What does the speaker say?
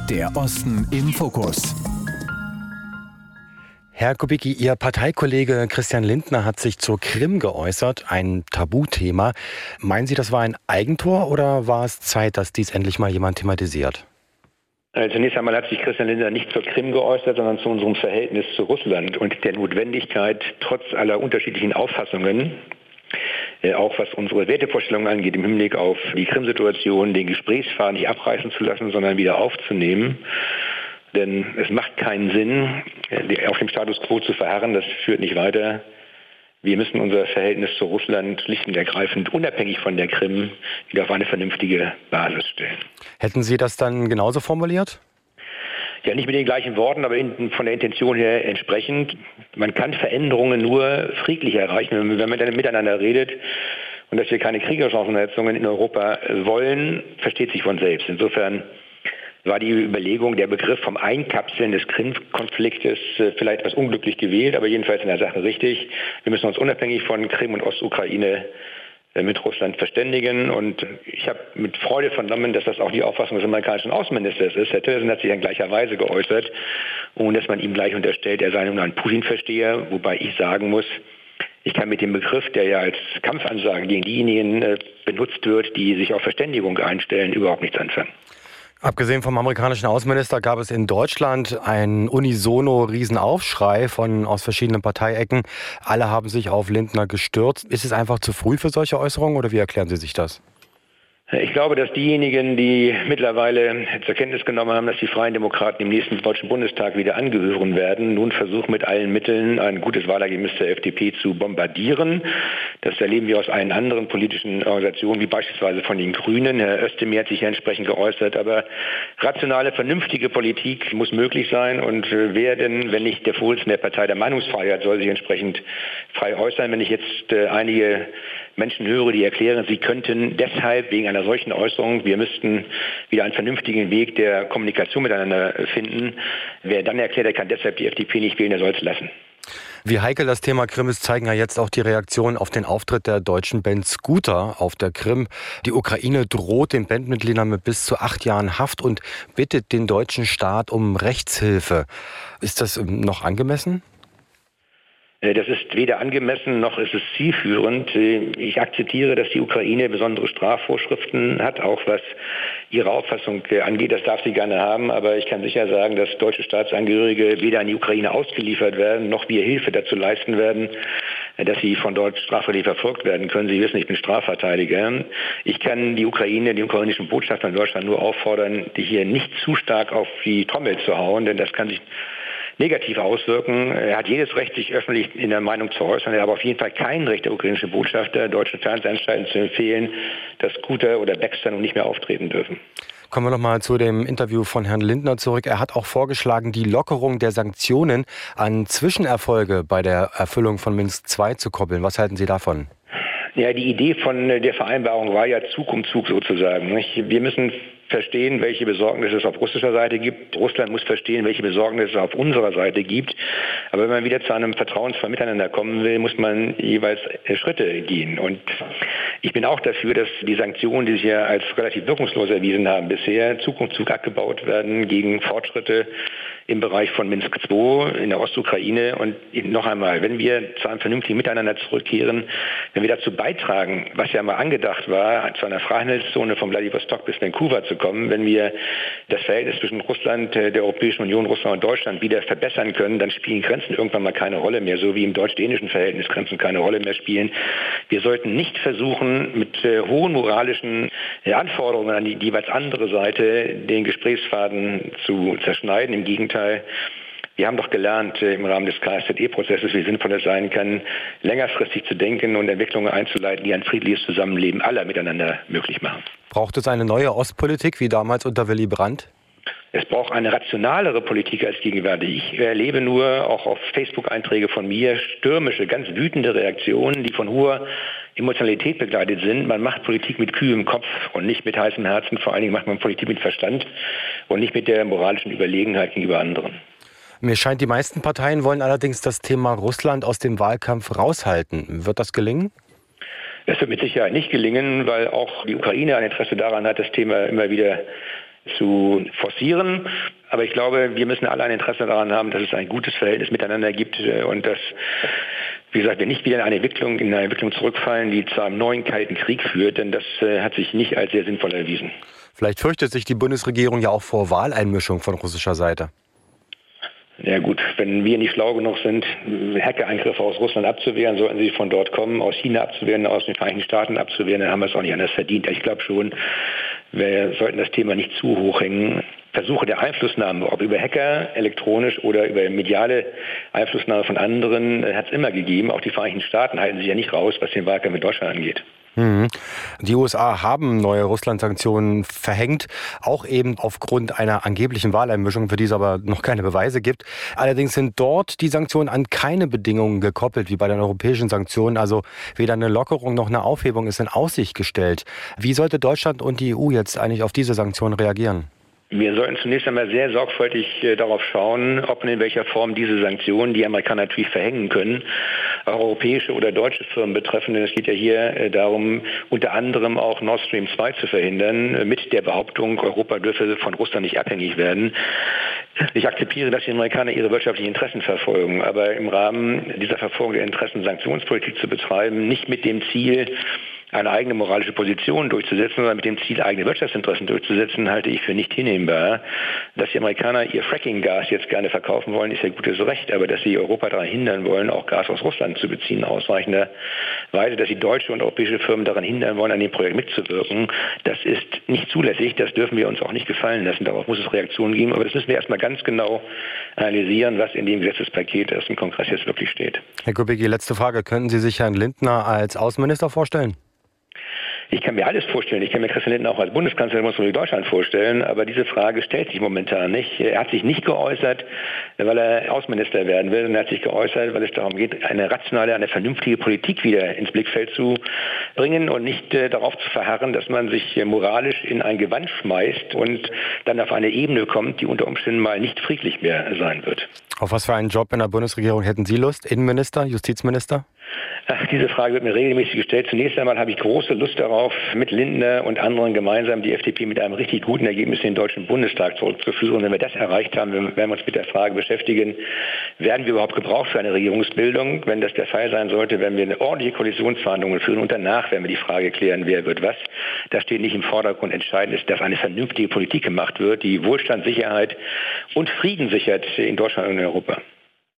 Der Osten im Fokus. Herr Kubicki, Ihr Parteikollege Christian Lindner hat sich zur Krim geäußert, ein Tabuthema. Meinen Sie, das war ein Eigentor oder war es Zeit, dass dies endlich mal jemand thematisiert? Zunächst einmal hat sich Christian Lindner nicht zur Krim geäußert, sondern zu unserem Verhältnis zu Russland und der Notwendigkeit, trotz aller unterschiedlichen Auffassungen, auch was unsere Wertevorstellungen angeht, im Hinblick auf die Krim-Situation, den Gesprächsfaden nicht abreißen zu lassen, sondern wieder aufzunehmen. Denn es macht keinen Sinn, auf dem Status quo zu verharren, das führt nicht weiter. Wir müssen unser Verhältnis zu Russland schlicht und ergreifend, unabhängig von der Krim, wieder auf eine vernünftige Basis stellen. Hätten Sie das dann genauso formuliert? Ja, nicht mit den gleichen Worten, aber von der Intention her entsprechend. Man kann Veränderungen nur friedlich erreichen, wenn man dann miteinander redet. Und dass wir keine kriegerischen Auseinandersetzungen in Europa wollen, versteht sich von selbst. Insofern war die Überlegung, der Begriff vom Einkapseln des Krim-Konfliktes vielleicht etwas unglücklich gewählt, aber jedenfalls in der Sache richtig. Wir müssen uns unabhängig von Krim und Ostukraine mit Russland verständigen. Und ich habe mit Freude vernommen, dass das auch die Auffassung des amerikanischen Außenministers ist. Herr Tillerson hat sich in gleicher Weise geäußert, ohne dass man ihm gleich unterstellt, er sei nun ein Putin-Versteher, wobei ich sagen muss, ich kann mit dem Begriff, der ja als Kampfansage gegen diejenigen benutzt wird, die sich auf Verständigung einstellen, überhaupt nichts anfangen. Abgesehen vom amerikanischen Außenminister gab es in Deutschland einen unisono Riesenaufschrei aus verschiedenen Parteiecken. Alle haben sich auf Lindner gestürzt. Ist es einfach zu früh für solche Äußerungen oder wie erklären Sie sich das? Ich glaube, dass diejenigen, die mittlerweile zur Kenntnis genommen haben, dass die Freien Demokraten im nächsten Deutschen Bundestag wieder angehören werden, nun versuchen mit allen Mitteln ein gutes Wahlergebnis der FDP zu bombardieren. Das erleben wir aus allen anderen politischen Organisationen, wie beispielsweise von den Grünen. Herr Özdemir hat sich ja entsprechend geäußert. Aber rationale, vernünftige Politik muss möglich sein. Und wer denn, wenn nicht der Vorsitzende der Partei der Meinungsfreiheit, soll sich entsprechend frei äußern. Wenn ich jetzt einige Menschen höre, die erklären, sie könnten deshalb wegen einer solchen Äußerung, wir müssten wieder einen vernünftigen Weg der Kommunikation miteinander finden. Wer dann erklärt, er kann deshalb die FDP nicht wählen, der soll es lassen. Wie heikel das Thema Krim ist, zeigen ja jetzt auch die Reaktionen auf den Auftritt der deutschen Band Scooter auf der Krim. Die Ukraine droht den Bandmitgliedern mit bis zu 8 Jahren Haft und bittet den deutschen Staat um Rechtshilfe. Ist das noch angemessen? Das ist weder angemessen noch ist es zielführend. Ich akzeptiere, dass die Ukraine besondere Strafvorschriften hat, auch was ihre Auffassung angeht. Das darf sie gerne haben, aber ich kann sicher sagen, dass deutsche Staatsangehörige weder an die Ukraine ausgeliefert werden, noch wir Hilfe dazu leisten werden, dass sie von dort strafrechtlich verfolgt werden können. Sie wissen, ich bin Strafverteidiger. Ich kann die Ukraine, die ukrainischen Botschafter in Deutschland nur auffordern, die hier nicht zu stark auf die Trommel zu hauen, denn das kann sich negativ auswirken. Er hat jedes Recht, sich öffentlich in der Meinung zu äußern. Er hat aber auf jeden Fall kein Recht, der ukrainische Botschafter deutschen Fernsehanstalten zu empfehlen, dass Scooter oder Baxter nun nicht mehr auftreten dürfen. Kommen wir noch mal zu dem Interview von Herrn Lindner zurück. Er hat auch vorgeschlagen, die Lockerung der Sanktionen an Zwischenerfolge bei der Erfüllung von Minsk II zu koppeln. Was halten Sie davon? Ja, die Idee von der Vereinbarung war ja Zug um Zug sozusagen. Wir müssen verstehen, welche Besorgnis es auf russischer Seite gibt. Russland muss verstehen, welche Besorgnis es auf unserer Seite gibt. Aber wenn man wieder zu einem vertrauensvollen Miteinander kommen will, muss man jeweils Schritte gehen. Und ich bin auch dafür, dass die Sanktionen, die sich ja als relativ wirkungslos erwiesen haben bisher, Zug um Zug abgebaut werden gegen Fortschritte im Bereich von Minsk II in der Ostukraine. Und noch einmal, wenn wir zu einem vernünftigen Miteinander zurückkehren, wenn wir dazu beitragen, was ja mal angedacht war, zu einer Freihandelszone von Vladivostok bis Vancouver zu kommen, wenn wir das Verhältnis zwischen Russland, der Europäischen Union, Russland und Deutschland wieder verbessern können, dann spielen Grenzen irgendwann mal keine Rolle mehr, so wie im deutsch-dänischen Verhältnis Grenzen keine Rolle mehr spielen. Wir sollten nicht versuchen, mit hohen moralischen Anforderungen an die jeweils andere Seite den Gesprächsfaden zu zerschneiden. Im Gegenteil, wir haben doch gelernt im Rahmen des KSZE-Prozesses, wie sinnvoll es sein kann, längerfristig zu denken und Entwicklungen einzuleiten, die ein friedliches Zusammenleben aller miteinander möglich machen. Braucht es eine neue Ostpolitik wie damals unter Willy Brandt? Es braucht eine rationalere Politik als gegenwärtig. Ich erlebe nur auch auf Facebook-Einträge von mir stürmische, ganz wütende Reaktionen, die von hoher Emotionalität begleitet sind. Man macht Politik mit kühlem Kopf und nicht mit heißem Herzen. Vor allen Dingen macht man Politik mit Verstand und nicht mit der moralischen Überlegenheit gegenüber anderen. Mir scheint, die meisten Parteien wollen allerdings das Thema Russland aus dem Wahlkampf raushalten. Wird das gelingen? Es wird mit Sicherheit nicht gelingen, weil auch die Ukraine ein Interesse daran hat, das Thema immer wieder zu forcieren. Aber ich glaube, wir müssen alle ein Interesse daran haben, dass es ein gutes Verhältnis miteinander gibt und dass, wie gesagt, wir nicht wieder in eine Entwicklung zurückfallen, die zu einem neuen Kalten Krieg führt, denn das hat sich nicht als sehr sinnvoll erwiesen. Vielleicht fürchtet sich die Bundesregierung ja auch vor Wahleinmischung von russischer Seite. Ja gut, wenn wir nicht schlau genug sind, Hackerangriffe aus Russland abzuwehren, sollten sie von dort kommen, aus China abzuwehren, aus den Vereinigten Staaten abzuwehren, dann haben wir es auch nicht anders verdient. Ich glaube schon, wir sollten das Thema nicht zu hoch hängen. Versuche der Einflussnahme, ob über Hacker, elektronisch oder über mediale Einflussnahme von anderen, hat es immer gegeben. Auch die Vereinigten Staaten halten sich ja nicht raus, was den Wahlkampf mit Deutschland angeht. Die USA haben neue Russland-Sanktionen verhängt, auch eben aufgrund einer angeblichen Wahleinmischung, für die es aber noch keine Beweise gibt. Allerdings sind dort die Sanktionen an keine Bedingungen gekoppelt, wie bei den europäischen Sanktionen. Also weder eine Lockerung noch eine Aufhebung ist in Aussicht gestellt. Wie sollte Deutschland und die EU jetzt eigentlich auf diese Sanktionen reagieren? Wir sollten zunächst einmal sehr sorgfältig darauf schauen, ob und in welcher Form diese Sanktionen, die Amerikaner natürlich verhängen können, europäische oder deutsche Firmen betreffen. Denn es geht ja hier darum, unter anderem auch Nord Stream 2 zu verhindern, mit der Behauptung, Europa dürfe von Russland nicht abhängig werden. Ich akzeptiere, dass die Amerikaner ihre wirtschaftlichen Interessen verfolgen, aber im Rahmen dieser Verfolgung der Interessen Sanktionspolitik zu betreiben, nicht mit dem Ziel, eine eigene moralische Position durchzusetzen, sondern mit dem Ziel, eigene Wirtschaftsinteressen durchzusetzen, halte ich für nicht hinnehmbar. Dass die Amerikaner ihr Fracking-Gas jetzt gerne verkaufen wollen, ist ja gutes Recht, aber dass sie Europa daran hindern wollen, auch Gas aus Russland zu beziehen, ausreichenderweise, dass sie deutsche und europäische Firmen daran hindern wollen, an dem Projekt mitzuwirken, das ist nicht zulässig, das dürfen wir uns auch nicht gefallen lassen, darauf muss es Reaktionen geben, aber das müssen wir erstmal ganz genau analysieren, was in dem Gesetzespaket, das im Kongress jetzt wirklich steht. Herr Kubicki, letzte Frage. Könnten Sie sich Herrn Lindner als Außenminister vorstellen? Ich kann mir alles vorstellen. Ich kann mir Christian Lindner auch als Bundeskanzler der Bundesrepublik Deutschland vorstellen, aber diese Frage stellt sich momentan nicht. Er hat sich nicht geäußert, weil er Außenminister werden will, sondern er hat sich geäußert, weil es darum geht, eine rationale, eine vernünftige Politik wieder ins Blickfeld zu bringen und nicht darauf zu verharren, dass man sich moralisch in ein Gewand schmeißt und dann auf eine Ebene kommt, die unter Umständen mal nicht friedlich mehr sein wird. Auf was für einen Job in der Bundesregierung hätten Sie Lust? Innenminister, Justizminister? Diese Frage wird mir regelmäßig gestellt. Zunächst einmal habe ich große Lust darauf, mit Lindner und anderen gemeinsam die FDP mit einem richtig guten Ergebnis in den Deutschen Bundestag zurückzuführen. Und wenn wir das erreicht haben, werden wir uns mit der Frage beschäftigen, werden wir überhaupt gebraucht für eine Regierungsbildung? Wenn das der Fall sein sollte, werden wir eine ordentliche Koalitionsverhandlungen führen und danach werden wir die Frage klären, wer wird was. Das steht nicht im Vordergrund. Entscheidend ist, dass eine vernünftige Politik gemacht wird, die Wohlstand, Sicherheit und Frieden sichert in Deutschland und in Europa.